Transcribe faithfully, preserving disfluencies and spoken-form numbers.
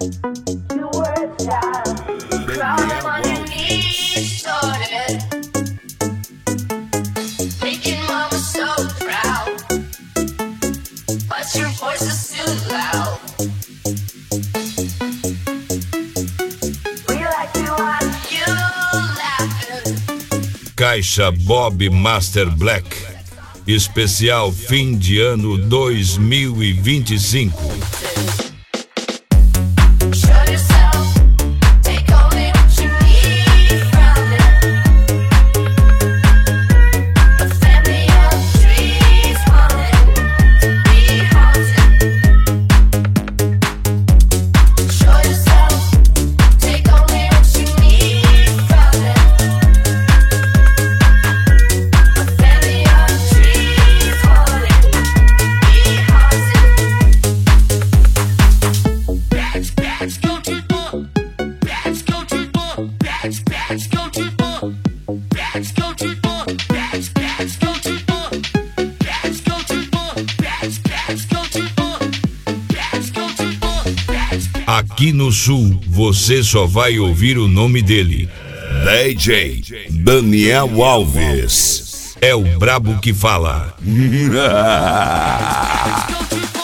Caixa Bob Master Black, especial fim de ano dois mil e vinte e cinco. Aqui no Sul, você só vai ouvir o nome dele. D J Daniel Alves. É o brabo que fala.